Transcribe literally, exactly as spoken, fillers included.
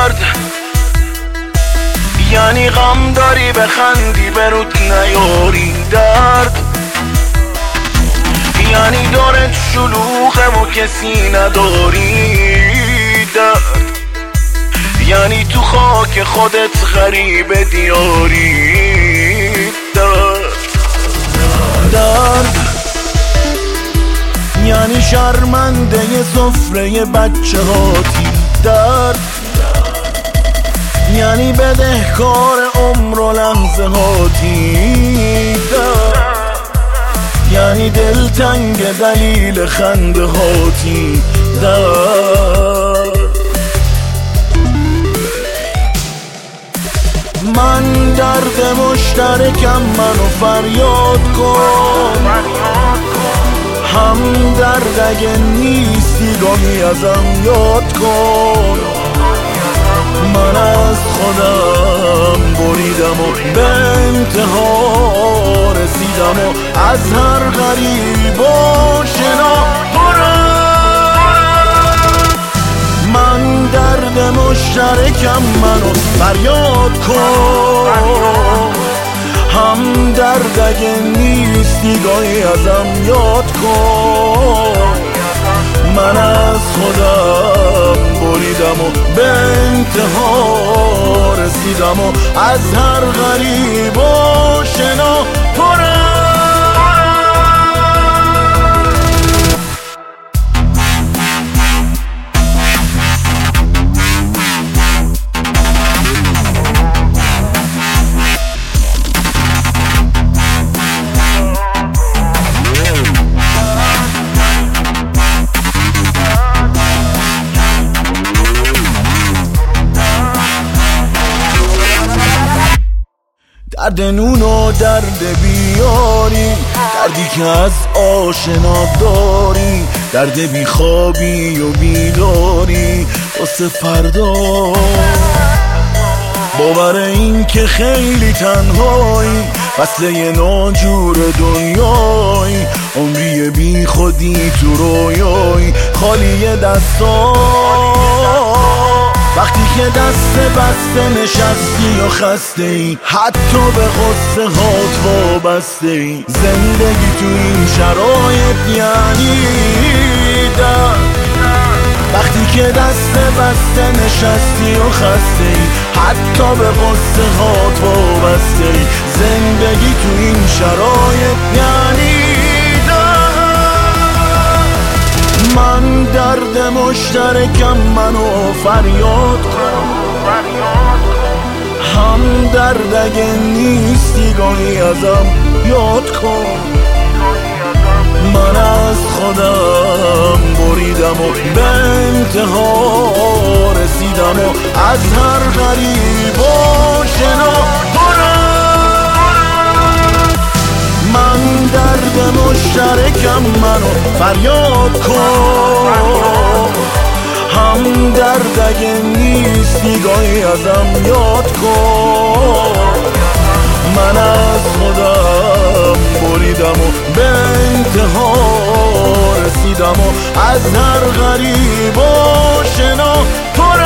درد، یعنی غم داری بخندی برود نیاری درد، یعنی دارت شلوغم و کسی نداری درد، یعنی تو خاک خودت غریب دیاری درد درد، یعنی شرمنده سفره بچه هاتی درد، یعنی بدهکار عمر و لحظه هاتی درد، یعنی دلتنگ دلیل خنده هاتی درد. من درد مشترکم، منو فریاد کن، هم درد اگه نیستی گاهی ازم یاد کن. من از خودم بریدم و به انتها رسیدم و از هر غریب و شنا برم. من درد مشترکم، منو فریاد کن، هم درد اگه نیستی گاهی ازم یاد کن. من از خودم بریدم و به انتها رسیدم و از هر غریب و شنا پرم. درد نون و درد بیاری، دردی که از آشنا داری، درد بیخوابی و بیداری واسه فردا. باور این که خیلی تنهایی، فصله ناجور دنیایی، عمری بی خودی تو رویایی، خالی دستا. وقتی که دست بسته نشستی و خسته ای، حتی به غصه هات وابسته ای، زندگی تو این شرایط یعنی درد. وقتی که دست بسته نشستی و خسته ای، حتی به غصه هات وابسته ای، زندگی تو این شرایط یعنی من درد مشترکم، منو فریاد کن، هم درد اگه نیستی گاهی ازم یاد کن. من از خودم بریدم و به انتها رسیدم و از هر غریب و شنا برم. من درد مشترکم، منو فریاد کن، هم درد اگه نیستی گاهی ازم یاد کن. من از خودم بریدم و به انتها رسیدم و از هر غریب و شنا